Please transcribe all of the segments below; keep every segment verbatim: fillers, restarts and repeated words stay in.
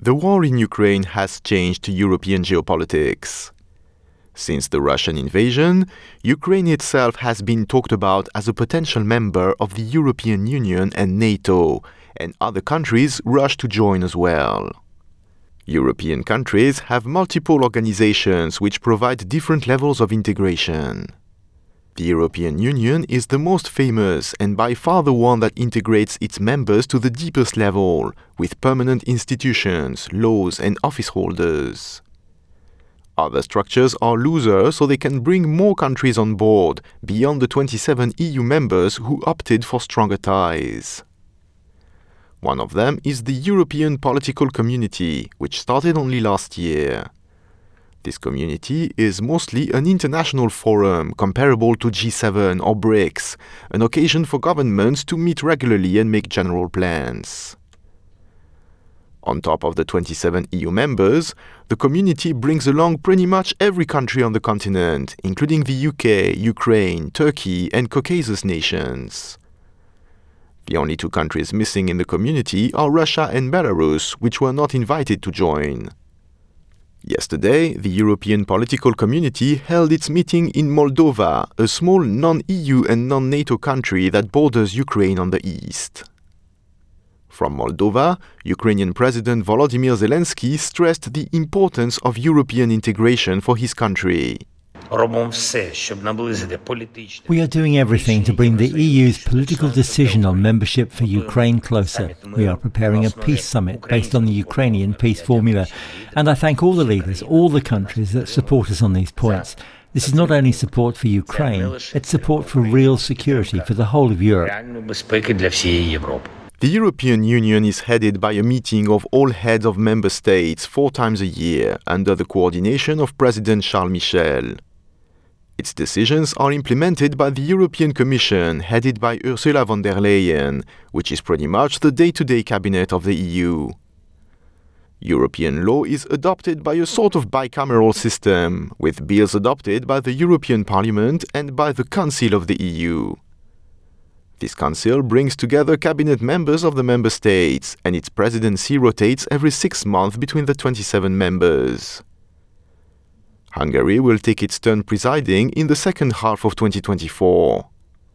The war in Ukraine has changed European geopolitics. Since the Russian invasion, Ukraine itself has been talked about as a potential member of the European Union and NATO, and other countries rush to join as well. European countries have multiple organizations which provide different levels of integration. The European Union is the most famous and by far the one that integrates its members to the deepest level, with permanent institutions, laws and office holders. Other structures are looser, so they can bring more countries on board, beyond the twenty-seven E U members who opted for stronger ties. One of them is the European Political Community, which started only last year. This community is mostly an international forum comparable to G seven or BRICS, an occasion for governments to meet regularly and make general plans. On top of the twenty-seven E U members, the community brings along pretty much every country on the continent, including the U K, Ukraine, Turkey, and Caucasus nations. The only two countries missing in the community are Russia and Belarus, which were not invited to join. Yesterday, the European Political Community held its meeting in Moldova, a small non-E U and non-NATO country that borders Ukraine on the east. From Moldova, Ukrainian President Volodymyr Zelensky stressed the importance of European integration for his country. We are doing everything to bring the E U's political decision on membership for Ukraine closer. We are preparing a peace summit based on the Ukrainian peace formula. And I thank all the leaders, all the countries that support us on these points. This is not only support for Ukraine, it's support for real security for the whole of Europe. The European Union is headed by a meeting of all heads of member states four times a year under the coordination of President Charles Michel. Its decisions are implemented by the European Commission headed by Ursula von der Leyen, which is pretty much the day-to-day cabinet of the E U. European law is adopted by a sort of bicameral system, with bills adopted by the European Parliament and by the Council of the E U. This council brings together cabinet members of the member states, and its presidency rotates every six months between the twenty-seven members. Hungary will take its turn presiding in the second half of twenty twenty-four.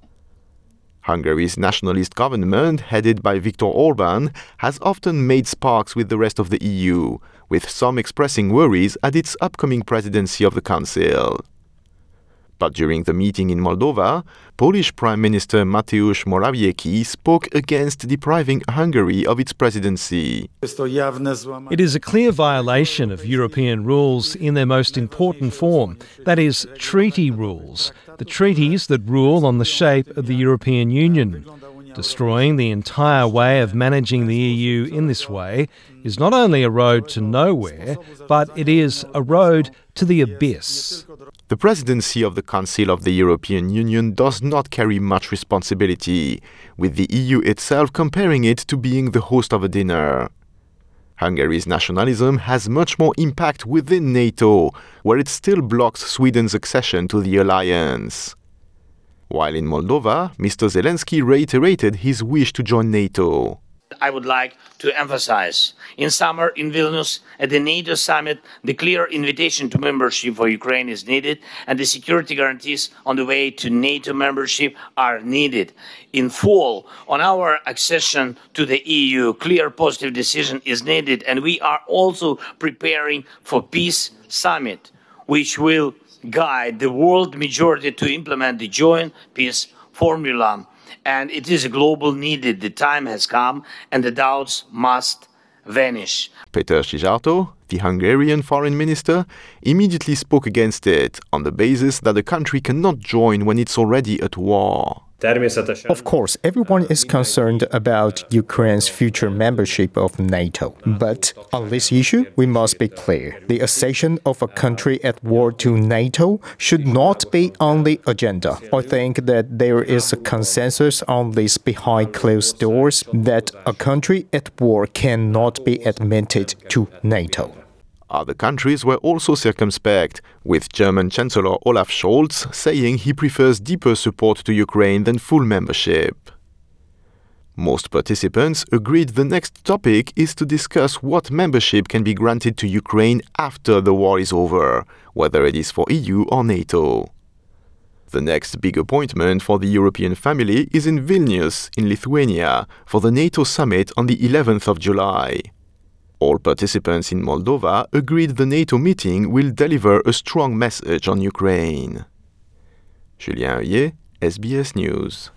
Hungary's nationalist government, headed by Viktor Orbán, has often made sparks with the rest of the E U, with some expressing worries at its upcoming presidency of the Council. But during the meeting in Moldova, Polish Prime Minister Mateusz Morawiecki spoke against depriving Hungary of its presidency. It is a clear violation of European rules in their most important form, that is, treaty rules, the treaties that rule on the shape of the European Union. Destroying the entire way of managing the E U in this way is not only a road to nowhere, but it is a road to the abyss. The presidency of the Council of the European Union does not carry much responsibility, with the E U itself comparing it to being the host of a dinner. Hungary's nationalism has much more impact within NATO, where it still blocks Sweden's accession to the alliance. While in Moldova, Mister Zelensky reiterated his wish to join NATO. I would like to emphasize, in summer in Vilnius, at the NATO summit, the clear invitation to membership for Ukraine is needed, and the security guarantees on the way to NATO membership are needed. In fall, on our accession to the E U, clear positive decision is needed, and we are also preparing for peace summit, which will guide the world majority to implement the joint peace formula. And it is a global needed. The time has come, and the doubts must vanish. Péter Szijjártó, the Hungarian foreign minister, immediately spoke against it on the basis that the country cannot join when it's already at war. Of course, everyone is concerned about Ukraine's future membership of NATO. But on this issue, we must be clear. The accession of a country at war to NATO should not be on the agenda. I think that there is a consensus on this behind closed doors that a country at war cannot be admitted to NATO. Other countries were also circumspect, with German Chancellor Olaf Scholz saying he prefers deeper support to Ukraine than full membership. Most participants agreed the next topic is to discuss what membership can be granted to Ukraine after the war is over, whether it is for E U or NATO. The next big appointment for the European family is in Vilnius, in Lithuania, for the NATO summit on the eleventh of July. All participants in Moldova agreed the NATO meeting will deliver a strong message on Ukraine. Julien Heuillet, S B S News.